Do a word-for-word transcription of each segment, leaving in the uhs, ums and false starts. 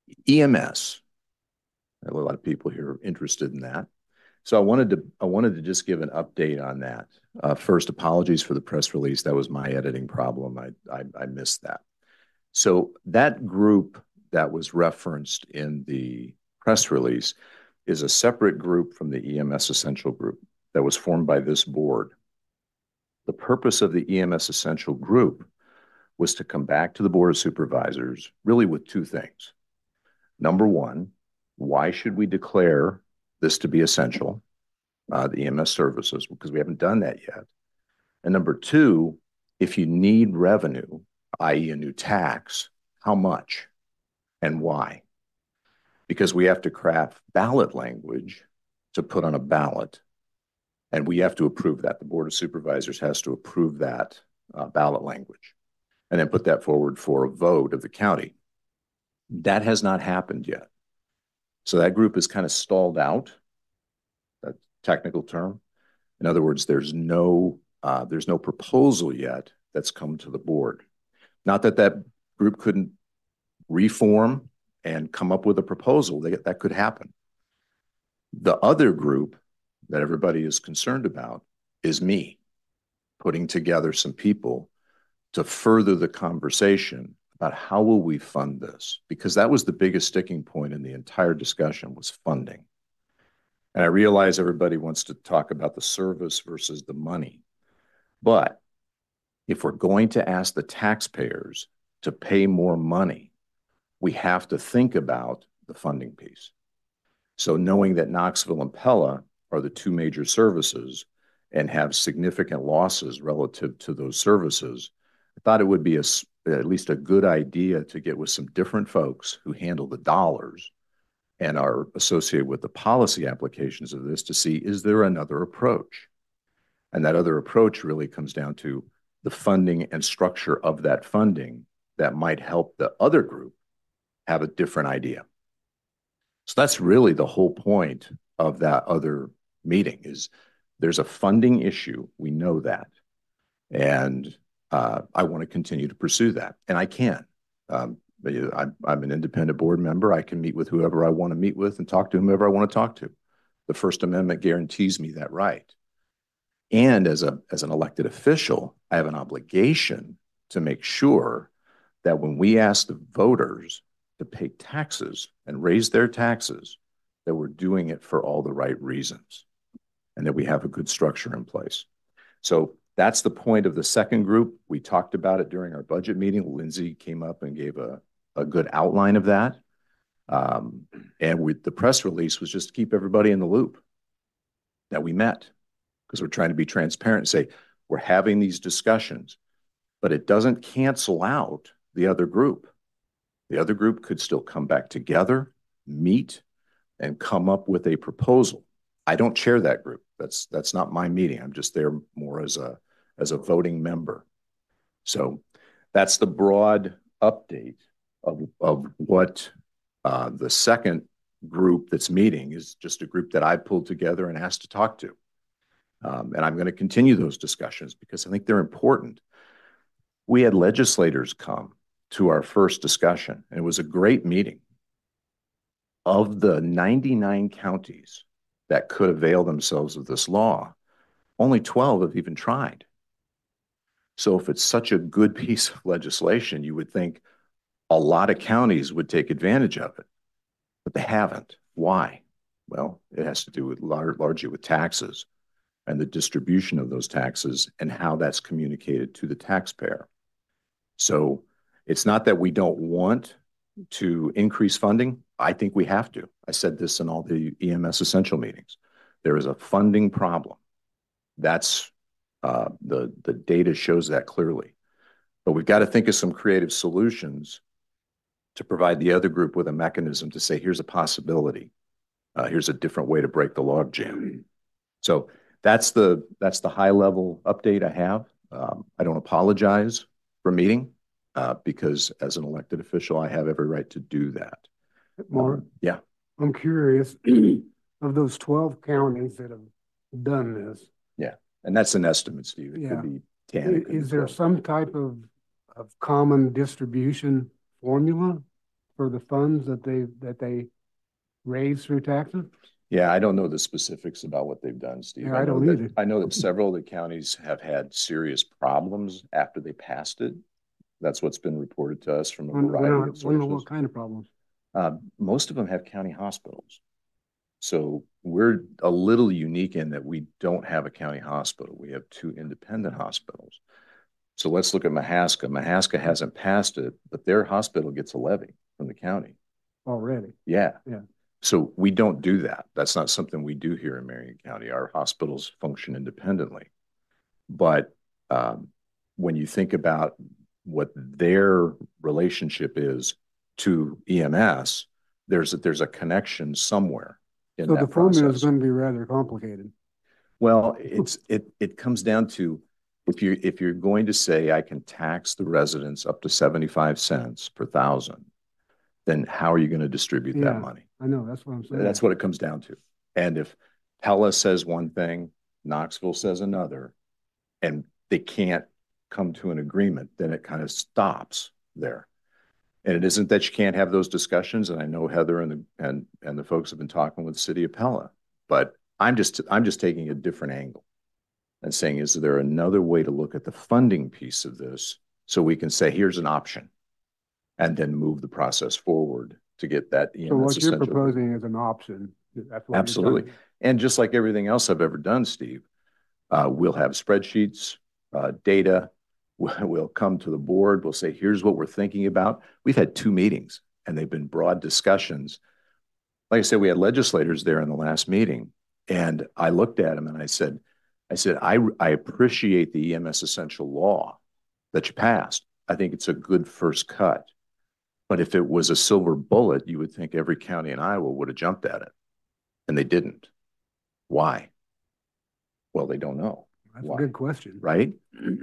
E M S. A lot of people here are interested in that. So I wanted to I wanted to just give an update on that. Uh, first, apologies for the press release. That was my editing problem. I, I I missed that. So that group that was referenced in the press release is a separate group from the E M S Essential Group that was formed by this board. The purpose of the E M S Essential Group was to come back to the Board of Supervisors really with two things. Number one, why should we declare this to be essential, uh, the E M S services, because we haven't done that yet. And number two, if you need revenue, that is a new tax, how much and why? Because we have to craft ballot language to put on a ballot, and we have to approve that. The Board of Supervisors has to approve that uh, ballot language and then put that forward for a vote of the county. That has not happened yet. So that group is kind of stalled out, that technical term. In other words, there's no uh, there's no proposal yet that's come to the board. Not that that group couldn't reform and come up with a proposal. They, that could happen. The other group that everybody is concerned about is me, putting together some people to further the conversation about how will we fund this? Because that was the biggest sticking point in the entire discussion, was funding. And I realize everybody wants to talk about the service versus the money. But if we're going to ask the taxpayers to pay more money, we have to think about the funding piece. So knowing that Knoxville and Pella are the two major services and have significant losses relative to those services, I thought it would be a, at least a good idea to get with some different folks who handle the dollars and are associated with the policy applications of this to see, is there another approach? And that other approach really comes down to the funding and structure of that funding that might help the other group have a different idea. So that's really the whole point of that other meeting, is there's a funding issue. We know that. And uh, I want to continue to pursue that. And I can. Um, I'm, I'm an independent board member. I can meet with whoever I want to meet with and talk to whomever I want to talk to. The First Amendment guarantees me that right. And as a as an elected official, I have an obligation to make sure that when we ask the voters to pay taxes and raise their taxes, that we're doing it for all the right reasons and that we have a good structure in place. So that's the point of the second group. We talked about it during our budget meeting. Lindsay came up and gave a, a good outline of that. Um, and we, the press release was just to keep everybody in the loop that we met, because we're trying to be transparent and say, we're having these discussions, but it doesn't cancel out the other group. The other group could still come back together, meet, and come up with a proposal. I don't chair that group. That's that's not my meeting. I'm just there more as a as a voting member. So that's the broad update of, of what uh, the second group that's meeting is. Just a group that I pulled together and asked to talk to. Um, and I'm going to continue those discussions because I think they're important. We had legislators come to our first discussion, and it was a great meeting. Of the ninety-nine counties that could avail themselves of this law, only twelve have even tried. So if it's such a good piece of legislation, you would think a lot of counties would take advantage of it, but they haven't. Why? Well, it has to do with lar- largely with taxes and the distribution of those taxes and how that's communicated to the taxpayer. So it's not that we don't want to increase funding. I think we have to. I said this in all the E M S Essential meetings. There is a funding problem. That's uh, the, the data shows that clearly. But we've got to think of some creative solutions to provide the other group with a mechanism to say, here's a possibility. Uh, here's a different way to break the logjam. So that's the that's the high level update I have. Um, I don't apologize for meeting uh, because as an elected official, I have every right to do that. Mark, um, yeah, I'm curious of those twelve counties that have done this. Yeah, and that's an estimate, Steve. It yeah. could be ten. Is, is there some type of of common distribution formula for the funds that they, that they raise through taxes? Yeah, I don't know the specifics about what they've done, Steve. Yeah, I know don't that, either. I know that several of the counties have had serious problems after they passed it. That's what's been reported to us from a Wonder, variety of wonder wonder sources. what kind of problems? Uh, most of them have county hospitals. So we're a little unique in that we don't have a county hospital. We have two independent hospitals. So let's look at Mahaska. Mahaska hasn't passed it, but their hospital gets a levy from the county. Already? Yeah. Yeah. So we don't do that. That's not something we do here in Marion County. Our hospitals function independently. But um, when you think about what their relationship is to E M S, there's a, there's a connection somewhere in So that the formula is process. going to be rather complicated. Well, it's it it comes down to if you if you're going to say I can tax the residents up to seventy-five cents per thousand, then how are you going to distribute Yeah, that money? I know, that's what I'm saying. That's what it comes down to. And if Pella says one thing, Knoxville says another, and they can't come to an agreement, then it kind of stops there. And it isn't that you can't have those discussions. And I know Heather and the and and the folks have been talking with the city of Pella, but I'm just I'm just taking a different angle and saying, is there another way to look at the funding piece of this so we can say, here's an option, and then move the process forward to get that E M S So what you're essential. proposing is an option. That's what Absolutely. you're And just like everything else I've ever done, Steve, uh, we'll have spreadsheets, uh, data. We'll come to the board. We'll say, here's what we're thinking about. We've had two meetings and they've been broad discussions. Like I said, we had legislators there in the last meeting, and I looked at them and I said, I said, I, I appreciate the E M S essential law that you passed. I think it's a good first cut. But if it was a silver bullet, you would think every county in Iowa would have jumped at it. And they didn't. Why? Well, they don't know. That's Why? a good question. Right?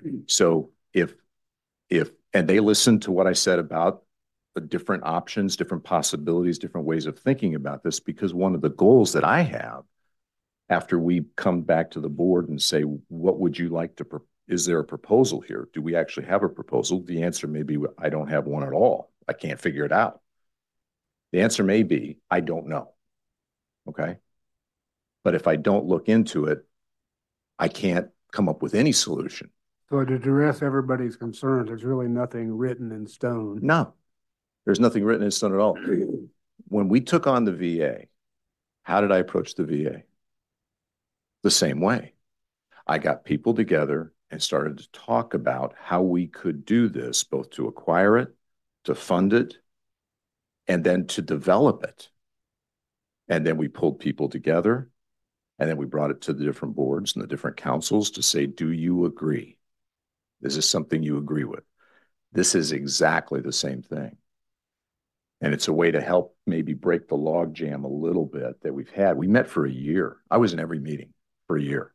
So if, if, and they listened to what I said about the different options, different possibilities, different ways of thinking about this, because one of the goals that I have after we come back to the board and say, what would you like to, pro- is there a proposal here? Do we actually have a proposal? The answer may be, I don't have one at all. I can't figure it out. The answer may be, I don't know. Okay. But if I don't look into it, I can't come up with any solution. So to address everybody's concerns, there's really nothing written in stone. No, there's nothing written in stone at all. When we took on the V A, how did I approach the V A? The same way. I got people together and started to talk about how we could do this, both to acquire it, to fund it, and then to develop it. And then we pulled people together, and then we brought it to the different boards and the different councils to say, do you agree? Is this something you agree with? This is exactly the same thing. And it's a way to help maybe break the log jam a little bit that we've had. We met for a year. I was in every meeting for a year.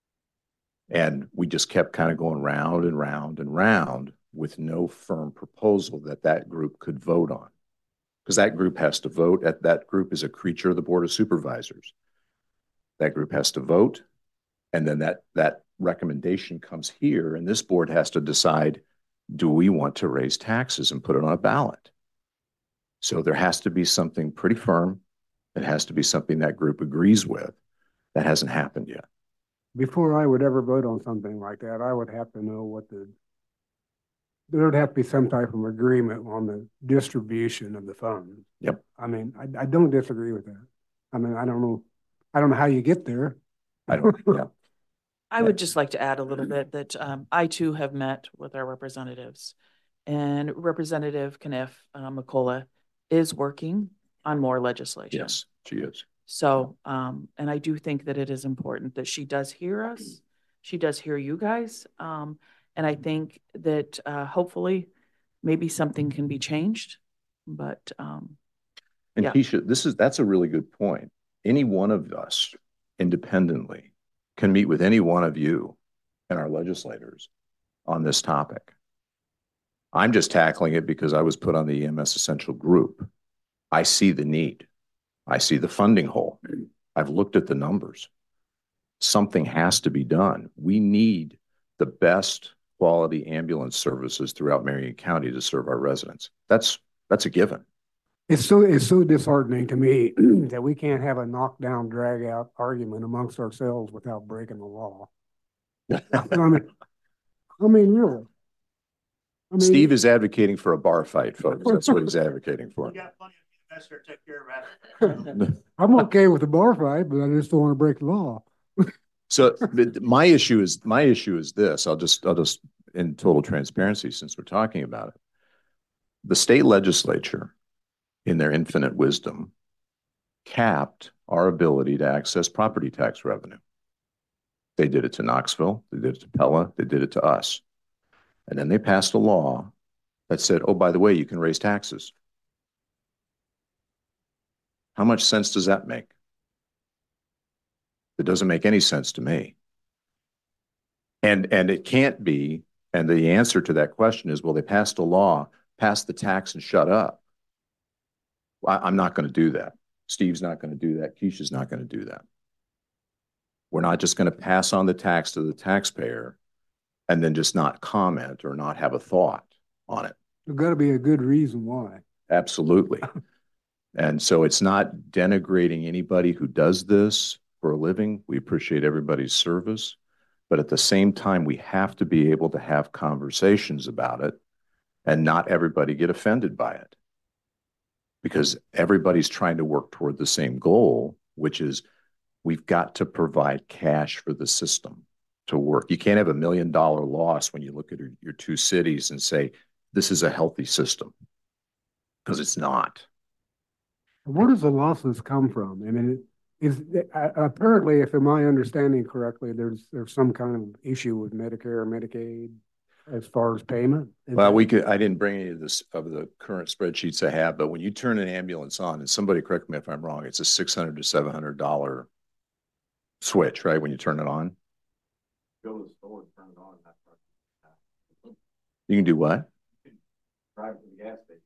And we just kept kind of going round and round and round with no firm proposal that that group could vote on. Because that group has to vote. That, that group is a creature of the Board of Supervisors. That group has to vote. And then that, that recommendation comes here, and this board has to decide, do we want to raise taxes and put it on a ballot? So there has to be something pretty firm. It has to be something that group agrees with. That hasn't happened yet. Before I would ever vote on something like that, I would have to know what the, there would have to be some type of agreement on the distribution of the funds. Yep. I mean, I, I don't disagree with that. I mean, I don't know, I don't know how you get there. I don't, yeah. I would just like to add a little bit that um, I too have met with our representatives, and Representative Kniff uh, McCullough is working on more legislation. Yes, she is. So, um, and I do think that it is important that she does hear us. She does hear you guys. Um, and I think that uh, hopefully maybe something can be changed, but um, And yeah. Keisha, this is, that's a really good point. Any one of us independently can meet with any one of you and our legislators on this topic. I'm just tackling it because I was put on the E M S Essential Group. I see the need. I see the funding hole. I've looked at the numbers. Something has to be done. We need the best quality ambulance services throughout Marion County to serve our residents. That's, that's a given. It's so, it's so disheartening to me that we can't have a knockdown, drag out argument amongst ourselves without breaking the law. I mean, I mean, really. I mean, Steve is advocating for a bar fight, folks. That's what he's advocating for. We got plenty of investors to take care of that. I'm okay with the bar fight, but I just don't want to break the law. So my issue is, my issue is this. I'll just, I'll just, in total transparency, since we're talking about it, the state legislature, in their infinite wisdom, capped our ability to access property tax revenue. They did it to Knoxville, they did it to Pella, they did it to us. And then they passed a law that said, oh, by the way, you can raise taxes. How much sense does that make? It doesn't make any sense to me. And, and it can't be, and the answer to that question is, well, they passed a law, passed the tax and shut up. Well, I'm not going to do that. Steve's not going to do that. Keisha's not going to do that. We're not just going to pass on the tax to the taxpayer and then just not comment or not have a thought on it. There's got to be a good reason why. Absolutely. And so it's not denigrating anybody who does this for a living. We appreciate everybody's service. But at the same time, we have to be able to have conversations about it and not everybody get offended by it. Because everybody's trying to work toward the same goal, which is we've got to provide cash for the system to work. You can't have a million dollar loss when you look at your, your two cities and say, this is a healthy system, because it's not. Where does the losses come from? I mean, it, is uh, apparently, if my understanding correctly, there's there's some kind of issue with Medicare or Medicaid as far as payment. Is well, that... we could. I didn't bring any of this of the current spreadsheets I have, but when you turn an ambulance on, and somebody correct me if I'm wrong, it's a six hundred to seven hundred dollar switch, right? When you turn it on, Go to the store and turn it on. you can do what? You can drive to the gas station.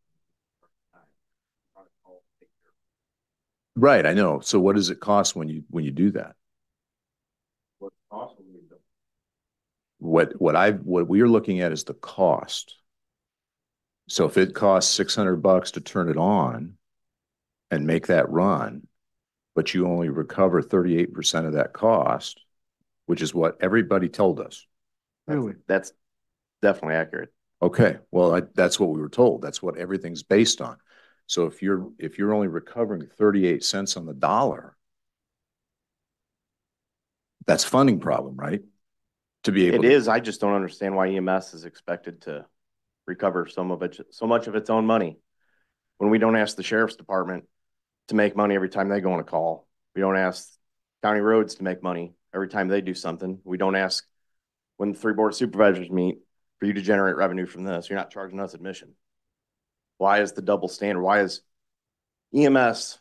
Right, I know. So what does it cost when you when you do that? What cost will we do? What what I what we are looking at is the cost. So if it costs six hundred bucks to turn it on and make that run, but you only recover thirty-eight percent of that cost, which is what everybody told us. Really? That's definitely accurate. Okay, well, I, that's what we were told. That's what everything's based on. So if you're if you're only recovering thirty-eight cents on the dollar, that's funding problem, right? To be able It to, is. I just don't understand why E M S is expected to recover some of it, so much of its own money, when we don't ask the sheriff's department to make money every time they go on a call. We don't ask county roads to make money every time they do something. We don't ask when the three board of supervisors meet for you to generate revenue from this. You're not charging us admission. Why is the double standard? Why is E M S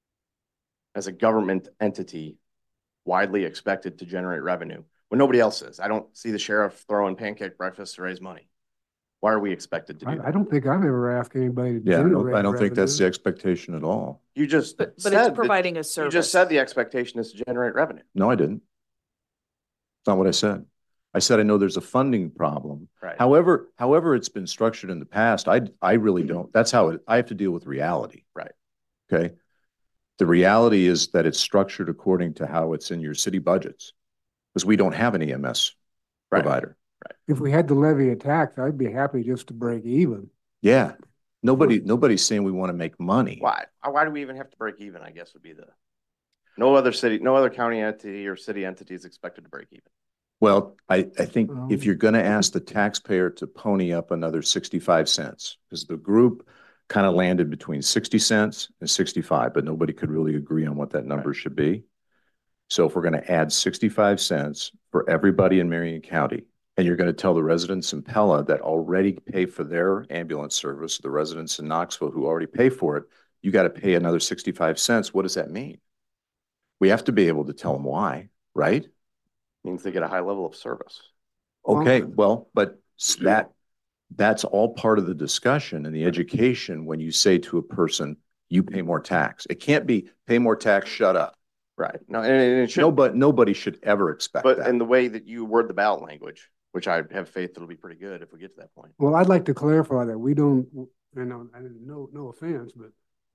as a government entity widely expected to generate revenue when nobody else is? I don't see the sheriff throwing pancake breakfast to raise money. Why are we expected to do I, that? I don't think I've ever asked anybody to yeah, I don't, generate I don't think that's the revenue. expectation at all. You just But, but said it's that- providing a service. You just said the expectation is to generate revenue. No, I didn't. That's not what I said. I said I know there's a funding problem. Right. However, however it's been structured in the past, I I really don't. That's how it, I have to deal with reality. Right. Okay. The reality is that it's structured according to how it's in your city budgets, because we don't have an E M S Right. provider. If we had to levy a tax, I'd be happy just to break even. Yeah. Nobody, nobody's saying we want to make money. Why? Why do we even have to break even? I guess would be the no other city, no other county entity or city entity is expected to break even. Well, I, I think Um, if you're going to ask the taxpayer to pony up another sixty-five cents, because the group kind of landed between sixty cents and sixty-five, but nobody could really agree on what that number Right. should be. So if we're going to add sixty-five cents for everybody in Marion County, and you're going to tell the residents in Pella that already pay for their ambulance service, the residents in Knoxville who already pay for it, you got to pay another sixty-five cents. What does that mean? We have to be able to tell them why, right? Means they get a high level of service. Okay, well, but that that's all part of the discussion and the education when you say to a person, you pay more tax. It can't be pay more tax, shut up. Right. No, and it should, Nobody, nobody should ever expect but that. in the way that you word the ballot language, which I have faith it'll be pretty good if we get to that point. Well, I'd like to clarify that we don't, you know, and no, no offense, but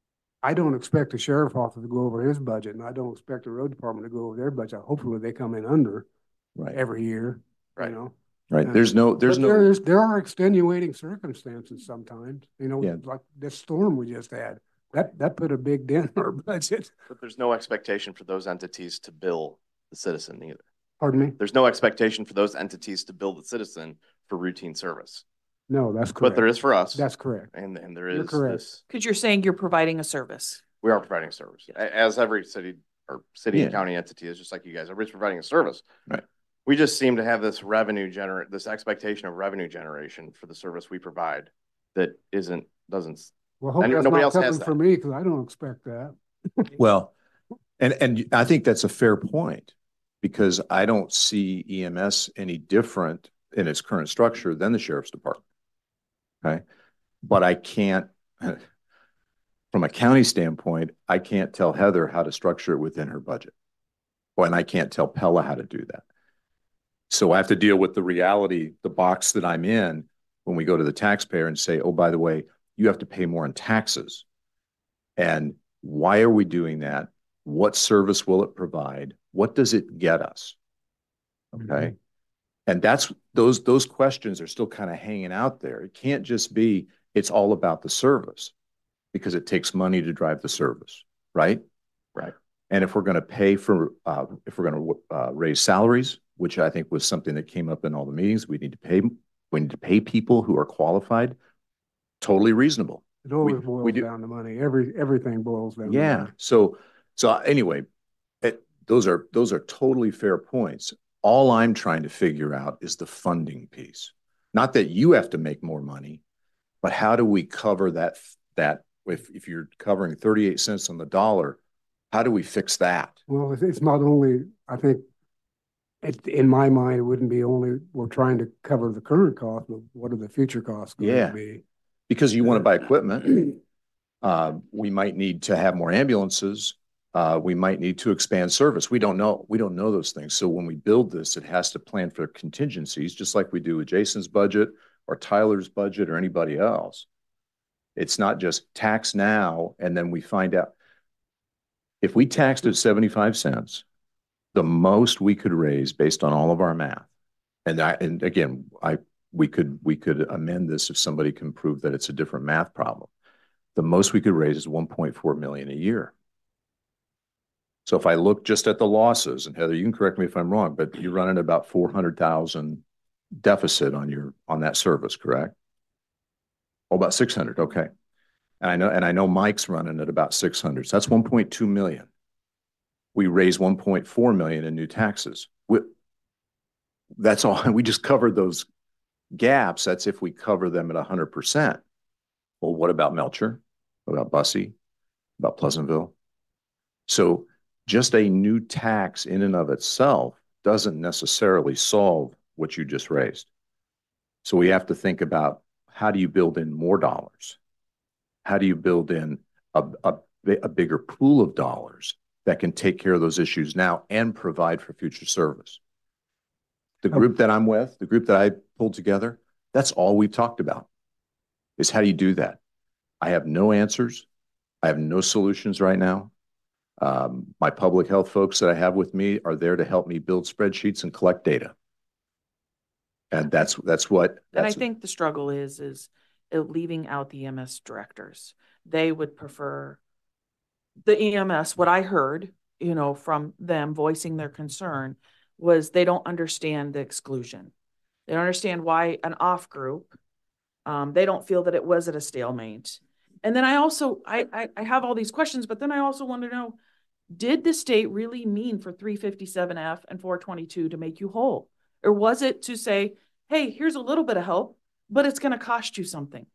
I don't expect the sheriff office to go over his budget, and I don't expect the road department to go over their budget. Hopefully they come in under Right. every year, you Right. know? Right. Uh, There's no, there's But no, there is, there are extenuating circumstances sometimes, you know, Yeah. like this storm we just had. That, that put a big dent in our budget. But there's no expectation for those entities to bill the citizen either. Pardon me? There's no expectation for those entities to bill the citizen for routine service. No, that's But correct. there is for us. That's correct. And, and there You're is correct. this, Because you're saying you're providing a service. we are providing a service. A- As every city or city and Yeah. county entity is, just like you guys, everybody's providing a service. Right. We just seem to have this revenue generate, this expectation of revenue generation for the service we provide that isn't, doesn't. Well, hopefully And that's nobody not else has coming that. for me, because I don't expect that. well, and, and I think that's a fair point because I don't see E M S any different in its current structure than the sheriff's department. Okay. But I can't, from a county standpoint, I can't tell Heather how to structure it within her budget. Well, and I can't tell Pella how to do that. So I have to deal with the reality, the box that I'm in when we go to the taxpayer and say, oh, by the way, you have to pay more in taxes. And why are we doing that? What service will it provide? What does it get us? Okay. Mm-hmm. And that's, those, those questions are still kind of hanging out there. It can't just be, it's all about the service because it takes money to drive the service, right? Right. And if we're going to pay for, uh, if we're going to uh, raise salaries, which I think was something that came up in all the meetings, we need to pay, we need to pay people who are qualified. Totally reasonable. It always We- boils we do- down to money. Every, everything boils down to Yeah. money. So, so anyway, it, those are, those are totally fair points. All I'm trying to figure out is the funding piece. Not that you have to make more money, but how do we cover that, that if, if you're covering thirty-eight cents on the dollar, how do we fix that? Well, it's, it's not only, I think, it, in my mind, it wouldn't be only, we're trying to cover the current cost, but what are the future costs going Yeah. to be? Because you want to buy equipment. Uh, we might need to have more ambulances. Uh, we might need to expand service. We don't know. We don't know those things. So when we build this, it has to plan for contingencies, just like we do with Jason's budget or Tyler's budget or anybody else. It's not just tax now and then we find out. If we taxed at seventy-five cents, the most we could raise based on all of our math, and I, and again, I we could we could amend this if somebody can prove that it's a different math problem. The most we could raise is one point four million a year. So if I look just at the losses, and Heather, you can correct me if I'm wrong, but you're running about four hundred thousand deficit on your on that service, correct? Oh, about six hundred. Okay. And I know, and I know Mike's running at about six hundred. So that's one point two million. We raise one point four million in new taxes. We, that's all. We just covered those gaps. That's if we cover them at one hundred percent. Well, what about Melcher? What about Bussey? About Pleasantville? So just a new tax in and of itself doesn't necessarily solve what you just raised. So we have to think about, how do you build in more dollars? How do you build in a, a, a bigger pool of dollars that can take care of those issues now and provide for future service? The group that I'm with, the group that I pulled together, that's all we've talked about, is how do you do that? I have no answers. I have no solutions right now. Um, my public health folks that I have with me are there to help me build spreadsheets and collect data. And that's, that's what. And I that's, think the struggle is, is uh, leaving out the E M S directors. They would prefer the E M S. What I heard, you know, from them voicing their concern was they don't understand the exclusion. They don't understand why an off group, um, they don't feel that it was at a stalemate. And then I also, I, I, I have all these questions, but then I also want to know, did the state really mean for three fifty-seven F and four twenty-two to make you whole? Or was it to say, hey, here's a little bit of help, but it's going to cost you something?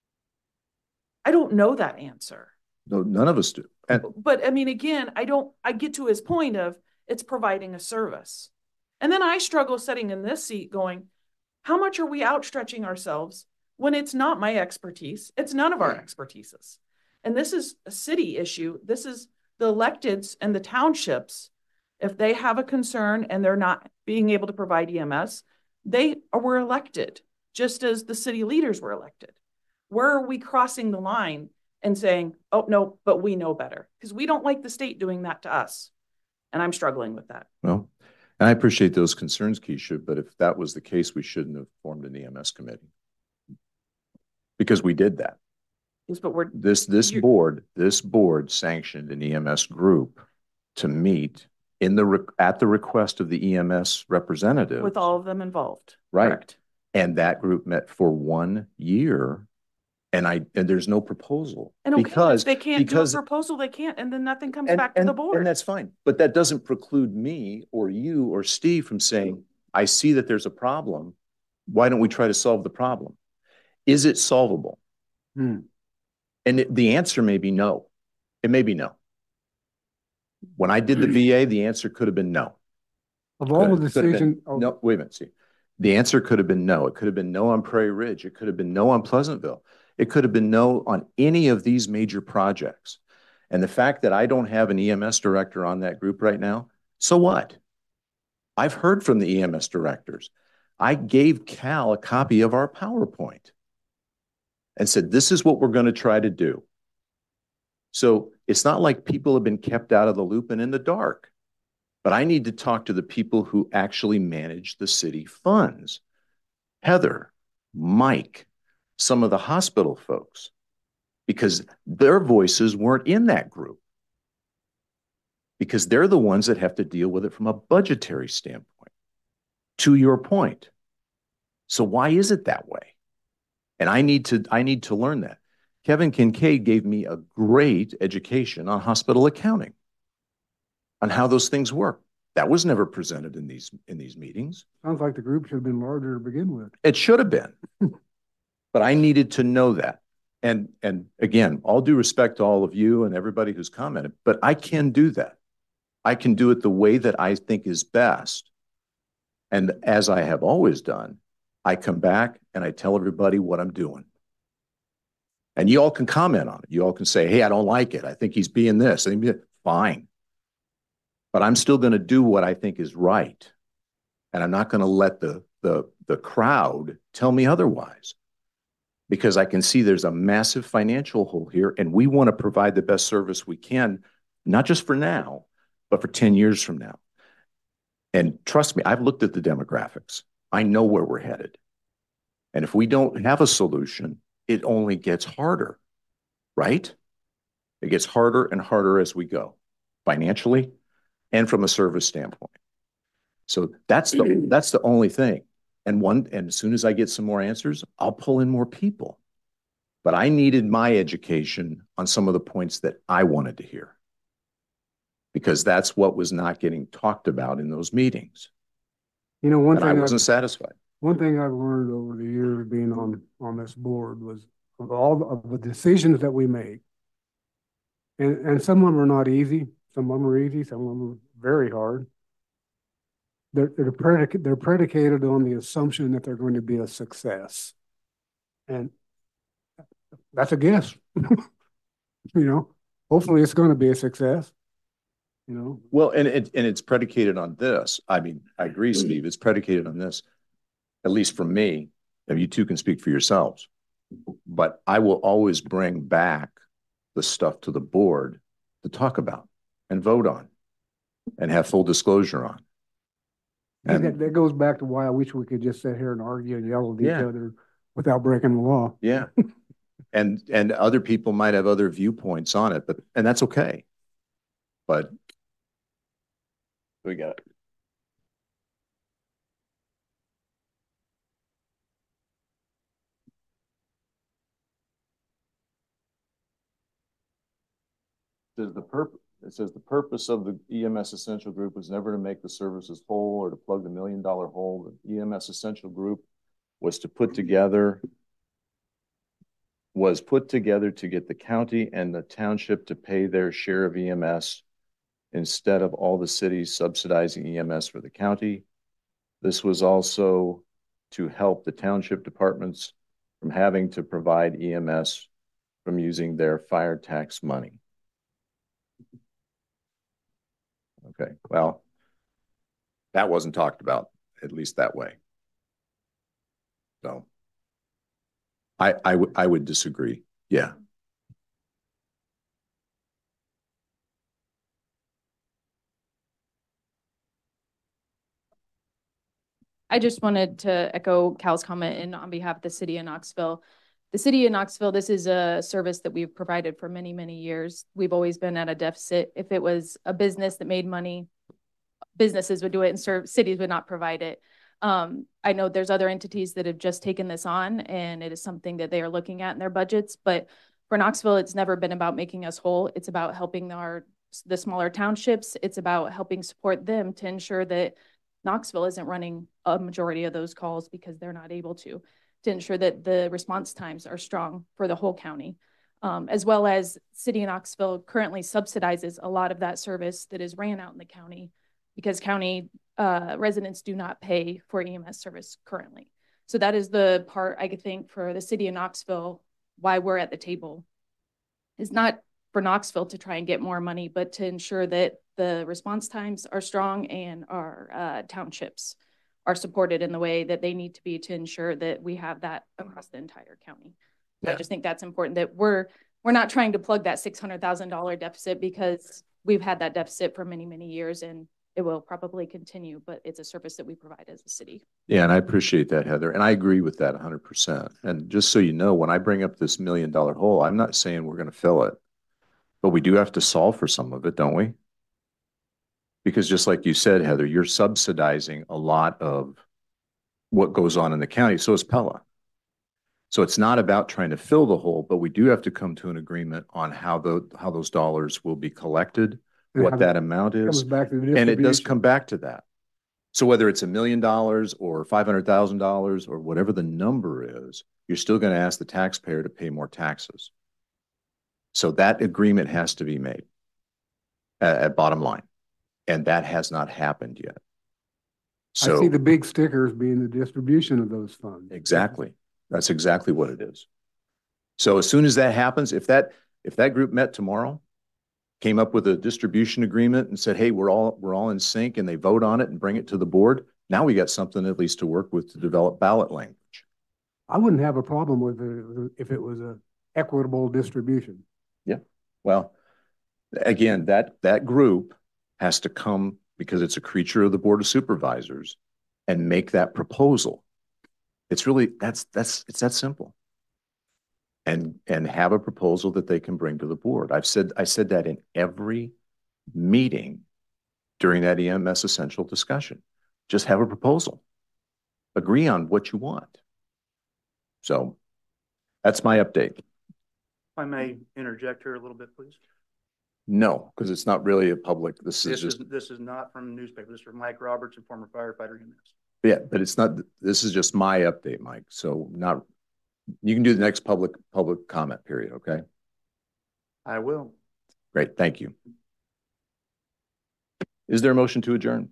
I don't know that answer. no, none of us do. And But I mean, again, I don't, I get to his point of it's providing a service. And then I struggle sitting in this seat going, how much are we outstretching ourselves when it's not my expertise? It's none of our expertises. And this is a city issue. This is the electeds and the townships. If they have a concern and they're not being able to provide E M S, they were elected just as the city leaders were elected. Where are we crossing the line and saying, oh, no, but we know better. Because we don't like the state doing that to us. And I'm struggling with that. Well, and I appreciate those concerns, Keisha, but if that was the case, we shouldn't have formed an E M S committee. Because we did that. Yes, but we're This, this You're- board, this board sanctioned an E M S group to meet in the, re- at the request of the E M S representative. with all of them involved. Right. Correct. And that group met for one year. And I, and there's no proposal. And okay, because if they can't because do a proposal, they can't, and then nothing comes and, back to and, the board. And that's fine. But that doesn't preclude me or you or Steve from saying, I see that there's a problem. Why don't we try to solve the problem? Is it solvable? Hmm. And it, the answer may be no. It may be no. When I did the V A, the answer could have been no. Of all the Could have- could have been- decisions, oh, No, wait a minute, see. The answer could have been no. It could have been no on Prairie Ridge. It could have been no on Pleasantville. It could have been no on any of these major projects. And the fact that I don't have an E M S director on that group right now, so what? I've heard from the E M S directors. I gave Cal a copy of our PowerPoint and said, this is what we're going to try to do. So it's not like people have been kept out of the loop and in the dark. But I need to talk to the people who actually manage the city funds. Heather, Mike, some of the hospital folks, because their voices weren't in that group. Because they're the ones that have to deal with it from a budgetary standpoint, to your point. So why is it that way? And I need to, I need to learn that. Kevin Kincaid gave me a great education on hospital accounting, on how those things work. That was never presented in these, in these meetings. sounds like the group should have been larger to begin with. It should have been. But I needed to know that. And, and again, all due respect to all of you and everybody who's commented, but I can do that. I can do it the way that I think is best. And as I have always done, I come back and I tell everybody what I'm doing. And you all can comment on it. You all can say, hey, I don't like it. I think he's being this. I think fine. But I'm still going to do what I think is right. And I'm not going to let the, the, the crowd tell me otherwise. Because I can see there's a massive financial hole here, and we want to provide the best service we can, not just for now, but for ten years from now. And trust me, I've looked at the demographics. I know where we're headed. And if we don't have a solution, it only gets harder, right? It gets harder and harder as we go, financially and from a service standpoint. So that's the, that's the only thing. And one, and as soon as I get some more answers, I'll pull in more people. But I needed my education on some of the points that I wanted to hear, because that's what was not getting talked about in those meetings. You know, one And I thing wasn't I've, satisfied. one thing I've learned over the years being on, on this board was of all the, of the decisions that we make, and, and some of them are not easy, some of them are easy, some of them are very hard. They're, they're, predic they're predicated on the assumption that they're going to be a success. And that's a guess. You know, hopefully it's going to be a success. You know, Well, and it, and it's predicated on this. I mean, I agree, Steve. It's predicated on this, at least for me. And you two can speak for yourselves. But I will always bring back the stuff to the board to talk about and vote on and have full disclosure on. and that, And that goes back to why I wish we could just sit here and argue and yell at each Yeah. other without breaking the law. yeah, and and other people might have other viewpoints on it, but and that's okay. But we got it. Says the purpose. It says the purpose of the E M S Essential Group was never to make the services whole or to plug the million dollar hole. The E M S Essential Group was to put together was put together to get the county and the township to pay their share of E M S instead of all the cities subsidizing E M S for the county. This was also to help the township departments from having to provide E M S from using their fire tax money. Okay, well, that wasn't talked about, at least that way. So I, I would, I would disagree. Yeah. I just wanted to echo Cal's comment and on behalf of the city of Knoxville. The city of Knoxville, this is a service that we've provided for many, many years. We've always been at a deficit. If it was a business that made money, businesses would do it and serve, cities would not provide it. Um, I know there's other entities that have just taken this on, and it is something that they are looking at in their budgets. But for Knoxville, it's never been about making us whole. It's about helping our the smaller townships. It's about helping support them to ensure that Knoxville isn't running a majority of those calls because they're not able to, to ensure that the response times are strong for the whole county. Um, as well as City of Knoxville currently subsidizes a lot of that service that is ran out in the county because county uh, residents do not pay for E M S service currently. So that is the part I could think for the City of Knoxville, why we're at the table is not for Knoxville to try and get more money, but to ensure that the response times are strong and our uh, townships are supported in the way that they need to be to ensure that we have that across the entire county. Yeah. I just think that's important that we're we're not trying to plug that six hundred thousand dollar deficit because we've had that deficit for many, many years and it will probably continue, but it's a service that we provide as a city. Yeah, and I appreciate that, Heather. And I agree with that one hundred percent. And just so you know, when I bring up this million dollar hole, I'm not saying we're going to fill it, but we do have to solve for some of it, don't we? Because just like you said, Heather, you're subsidizing a lot of what goes on in the county. So is Pella. So it's not about trying to fill the hole, but we do have to come to an agreement on how the how those dollars will be collected, and what that amount is. Back to the and it does come back to that. So whether it's a million dollars or five hundred thousand dollars or whatever the number is, you're still going to ask the taxpayer to pay more taxes. So that agreement has to be made at, at bottom line. And that has not happened yet. So I see the big stickers being the distribution of those funds. Exactly. That's exactly what it is. So as soon as that happens, if that if that group met tomorrow, came up with a distribution agreement and said, hey, we're all we're all in sync, and they vote on it and bring it to the board, now we got something at least to work with to develop ballot language. I wouldn't have a problem with it if it was a equitable distribution. Yeah. Well, again, that that group has to come because it's a creature of the Board of Supervisors and make that proposal. It's really, that's, that's, it's that simple. And, and have a proposal that they can bring to the board. I've said, I said that in every meeting during that E M S Essential discussion. Just have a proposal. Agree on what you want. So that's my update. If I may interject here a little bit, please. No, because it's not really a public, this, This is just. is, this is not from the newspaper. This is from Mike Roberts, and former firefighter in this. Yeah, but it's not, this is just my update, Mike. So not, you can do the next public, public comment period, okay? I will. Great, thank you. Is there a motion to adjourn?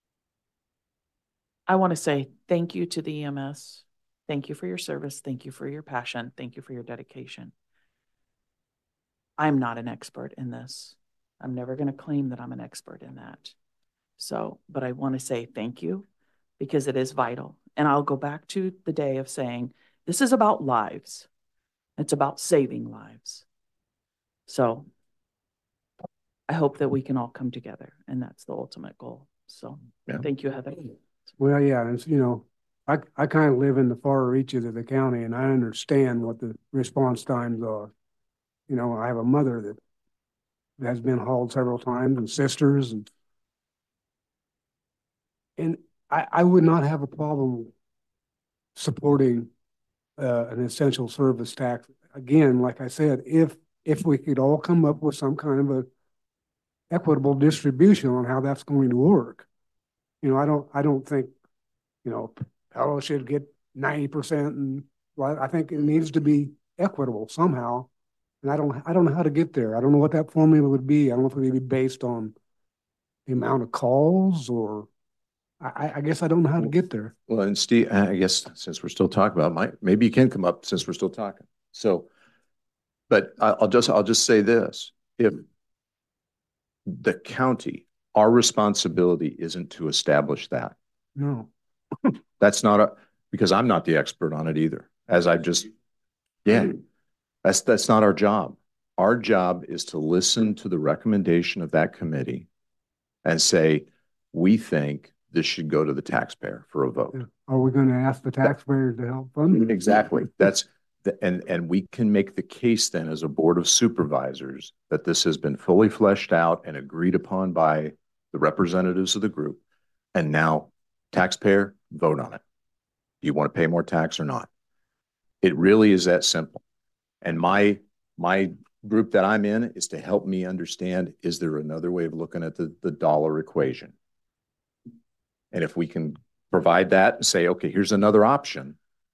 I want to say thank you to the E M S. Thank you for your service. Thank you for your passion. Thank you for your dedication. I'm not an expert in this. I'm never going to claim that I'm an expert in that. So, but I want to say thank you because it is vital. And I'll go back to the day of saying, this is about lives. It's about saving lives. So I hope that we can all come together, and that's the ultimate goal. So yeah. Thank you, Heather. Well, yeah, and you know, I, I kind of live in the far reaches of the county, and I understand what the response times are. You know, I have a mother that has been hauled several times, and sisters, and and I, I would not have a problem supporting uh, an essential service tax. Again, like I said, if if we could all come up with some kind of a equitable distribution on how that's going to work. You know, I don't I don't think, you know, Pella should get ninety percent, and well, I think it needs to be equitable somehow. And I don't, I don't know how to get there. I don't know what that formula would be. I don't know if it would be based on the amount of calls, or I, I guess I don't know how to get there. Well, and Steve, I guess since we're still talking about it, maybe you can come up since we're still talking. So, but I'll just, I'll just say this: if the county, our responsibility isn't to establish that. No, that's not a, because I'm not the expert on it either. As I've just, yeah. That's, that's not our job. Our job is to listen to the recommendation of that committee and say, we think this should go to the taxpayer for a vote. Are we gonna ask the taxpayers to help fund it? Exactly. That's the, and, and we can make the case then as a board of supervisors that this has been fully fleshed out and agreed upon by the representatives of the group. And now, taxpayer, vote on it. Do you want to pay more tax or not? It really is that simple. And my, my group that I'm in is to help me understand, is there another way of looking at the, the dollar equation? And if we can provide that and say, okay, here's another option,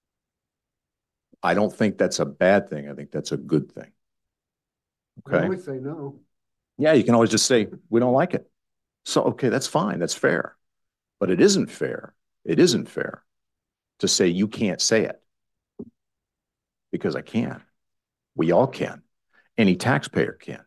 I don't think that's a bad thing. I think that's a good thing. We Okay. always say no. Yeah, you can always just say, we don't like it. So, okay, that's fine. That's fair. But it isn't fair. It isn't fair to say you can't say it. Because I can. We all can. Any taxpayer can.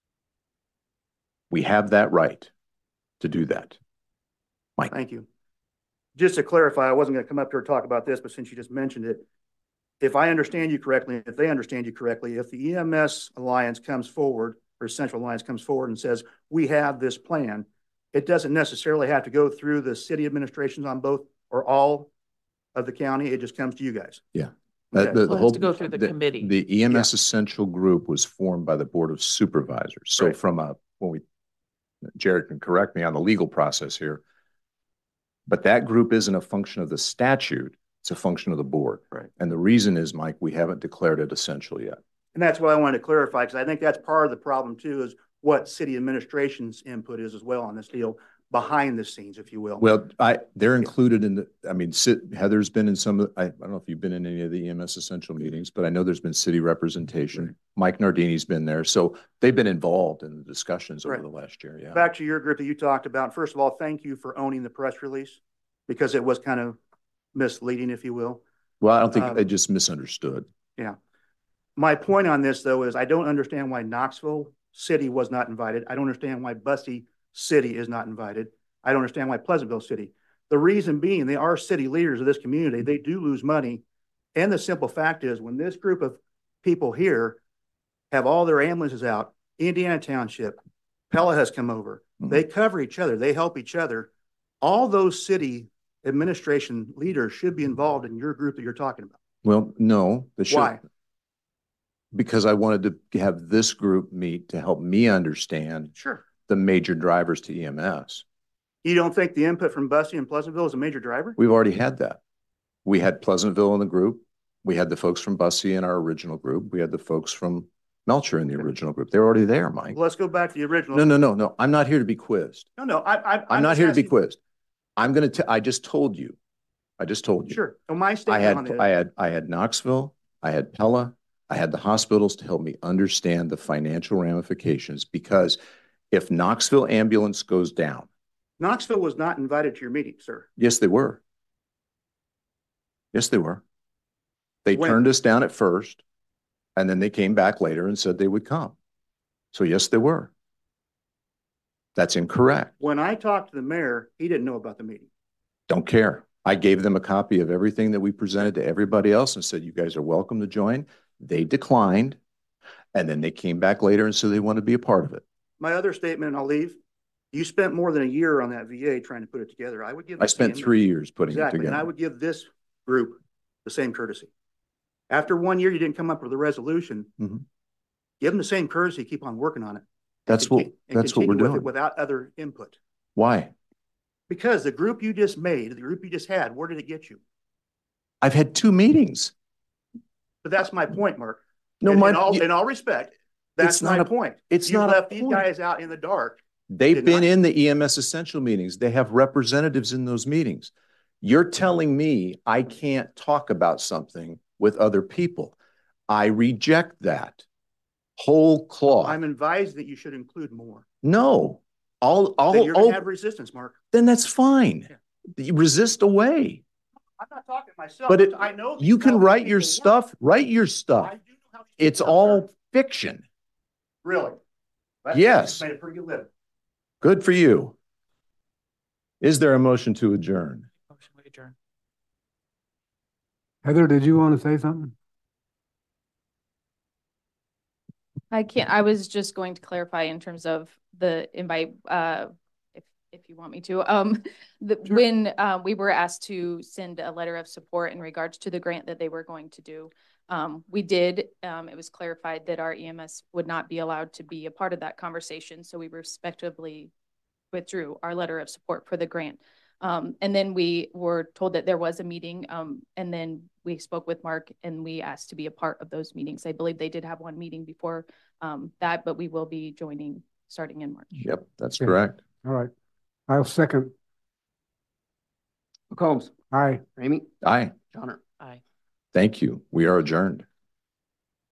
We have that right to do that. Mike. Thank you. Just to clarify, I wasn't going to come up here and talk about this, but since you just mentioned it, if I understand you correctly, if they understand you correctly, if the E M S Alliance comes forward or Central Alliance comes forward and says, we have this plan, it doesn't necessarily have to go through the city administrations on both or all of the county. It just comes to you guys. Yeah. Okay. Uh, the, the Well, it has whole, to go through the committee. The E M S Essential Group was formed by the Board of Supervisors. So Right. from a, when we, Jared can correct me on the legal process here, but that group isn't a function of the statute. It's a function of the board. Right. And the reason is, Mike, we haven't declared it essential yet. And that's what I wanted to clarify, because I think that's part of the problem too, is what city administration's input is as well on this deal, behind the scenes, if you will. Well, I, they're included in the, I mean, sit, Heather's been in some, of I, I don't know if you've been in any of the E M S Essential meetings, but I know there's been city representation. Right. Mike Nardini's been there. So they've been involved in the discussions over Right. the last year. Yeah. Back to your group that you talked about. First of all, thank you for owning the press release, because it was kind of misleading, if you will. Well, I don't think Um, they just misunderstood. Yeah. My point on this, though, is I don't understand why Knoxville City was not invited. I don't understand why Bussey City is not invited. I don't understand why Pleasantville City. The reason being, they are city leaders of this community. They do lose money. And the simple fact is, when this group of people here have all their ambulances out, Indiana Township, Pella has come over. Mm-hmm. They cover each other. They help each other. All those city administration leaders should be involved in your group that you're talking about. Well, no. They should. Why? Because I wanted to have this group meet to help me understand sure. the major drivers to E M S. You don't think the input from Bussey and Pleasantville is a major driver? We've already had that. We had Pleasantville in the group. We had the folks from Bussey in our original group. We had the folks from Melcher in the original group. They're already there, Mike. Well, let's go back to the original. No, no, no, no. I'm not here to be quizzed. No, no. I, I, I'm, I'm not here asking... to be quizzed. I'm going to, I just told you. I just told you. Sure. So my statement I had, on this... I had, I had Knoxville. I had Pella. I had the hospitals to help me understand the financial ramifications, because if Knoxville ambulance goes down. Knoxville was not invited to your meeting, sir. Yes, they were. Yes, they were. They when? turned us down at first, and then they came back later and said they would come. So yes, they were. That's incorrect. When I talked to the mayor, he didn't know about the meeting. Don't care. I gave them a copy of everything that we presented to everybody else and said, you guys are welcome to join. They declined, and then they came back later and said they want to be a part of it. My other statement, and I'll leave. You spent more than a year on that V A trying to put it together. I would give. I spent three years putting exactly, it together. And I would give this group the same courtesy. After one year, you didn't come up with a resolution. Mm-hmm. Give them the same courtesy. Keep on working on it. That's what. That's what we're doing. With without other input. Why? Because the group you just made, the group you just had, where did it get you? I've had two meetings. But that's my point, Mark. No, in, my, in, all, you, in all respect, that's my a, point. It's you not left a these point. guys out in the dark. They've been not. in the E M S Essential meetings. They have representatives in those meetings. You're telling me I can't talk about something with other people. I reject that. Whole cloth. I'm advised that you should include more. No. I'll, I'll, then you're going to I'll, have resistance, Mark. Then that's fine. Yeah. Resist away. I'm not talking myself. But it, I know you can write your stuff. Work. Write your stuff. I do know how it's all work. Fiction. Really? That's yes. Made a pretty good living. Good for you. Is there a motion to adjourn? Motion to adjourn. Heather, did you want to say something? I can't. I was just going to clarify in terms of the invite. Uh, if if you want me to. Um, the, Sure. when, uh, we were asked to send a letter of support in regards to the grant that they were going to do, um, we did, um, it was clarified that our E M S would not be allowed to be a part of that conversation. So we respectively withdrew our letter of support for the grant. Um, and then we were told that there was a meeting, um, and then we spoke with Mark and we asked to be a part of those meetings. I believe they did have one meeting before, um, that, but we will be joining starting in March. Yep, that's Okay. correct. All right. I'll second. McCombs, Aye. Ramey, Aye, Johnner. Aye. thank you. We are adjourned.